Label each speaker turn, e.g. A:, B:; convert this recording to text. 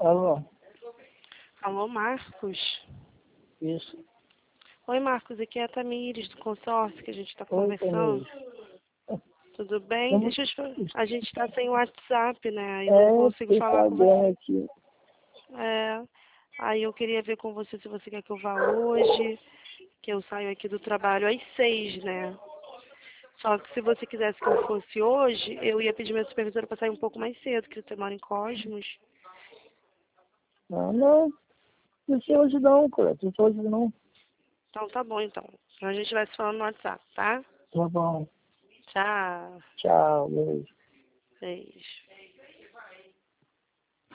A: Alô?
B: Alô, Marcos?
A: Isso.
B: Oi, Marcos, aqui é a Tamires, do consórcio, que a gente está
A: Oi,
B: conversando.
A: Tamires.
B: Tudo bem?
A: Como...
B: Deixa eu te falar. A gente está sem WhatsApp, né? Aí eu não
A: É,
B: consigo
A: fiquei
B: falar com
A: sabendo
B: você.
A: aqui.
B: É. Aí eu queria ver com você se você quer que eu vá hoje, que eu saio aqui do trabalho às 6, né? Só que se você quisesse que eu fosse hoje, eu ia pedir minha supervisora para sair um pouco mais cedo, que você mora em Cosmos.
A: Ah, não. Não sei hoje não, cara. Não sei hoje não.
B: Então tá bom, então. Então a gente vai se falando no WhatsApp, tá?
A: Tá bom.
B: Tchau.
A: Tchau, beijo.
B: Beijo.